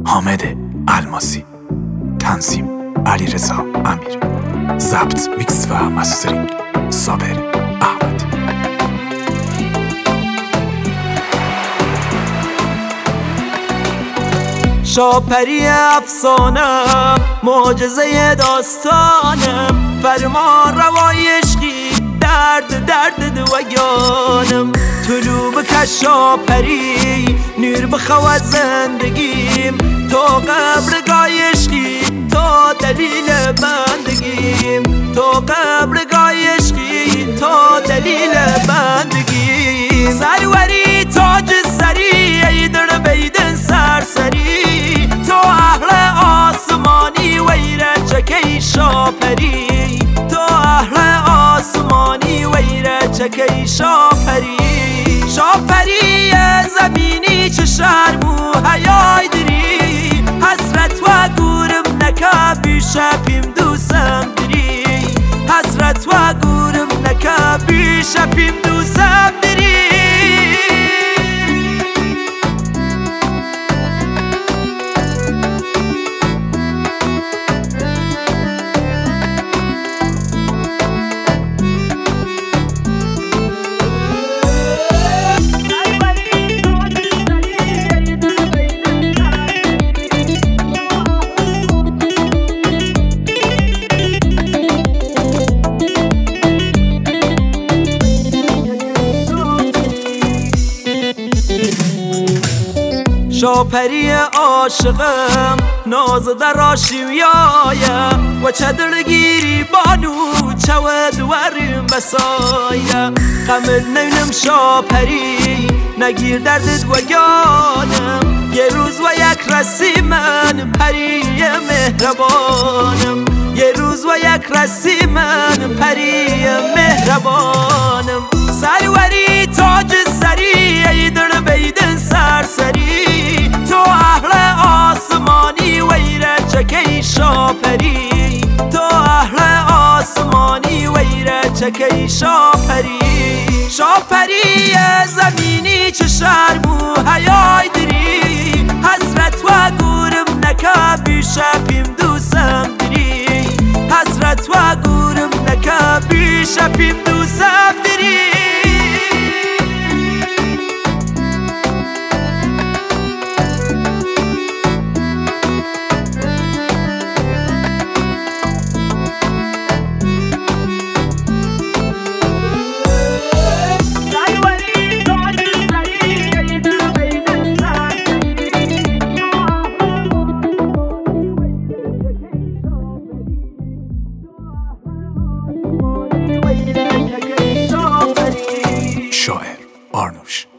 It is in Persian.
حامد الماسی، تنظیم علیرضا امیر، ضبط میکس و مسترینگ صابر احمد. شاپری افسانم، معجزه داستانم، فرمان روای عشقی، درد دویانم. طلوع بکش شاپری، نور بخواد زندگیم، تو قبرگاه عشقی، تو دلیل بندگیم، تو قبرگاه عشقی، تو دلیل بندگیم. سروری تاج سری، ای در بیدن سرسری، تو اهل آسمانی ویره چکی شاپری، تو اهل آسمانی ویره چکی شاپری. شاپری زمینی چه شرمو حیای دری، حسرت و گورم نکا بیشپیم دوسم دری، حسرت و گورم نکا بیشپیم دوسم دری. شاپری عاشقم، ناز در آشیویایا و چدرگیری بانو چود ورم بسایا. قمر نینم شاپری، نگیر دردت و یانم، یه روز و یک رسی من پری مهربانم، یه روز و یک رسی من پری مهربانم. سروری تاج سری، ای در بیدن سرسری، تو اهل آسمانی ویره چکی شاپری، تو اهل آسمانی ویره چکی شاپری. شاپری زمینی چه شرمو حیای دری، حسرت و گورم نکا بیشپیم دوسم دری، حسرت و گورم نکا بیشپیم دوسم دری. شاعر آرنوش.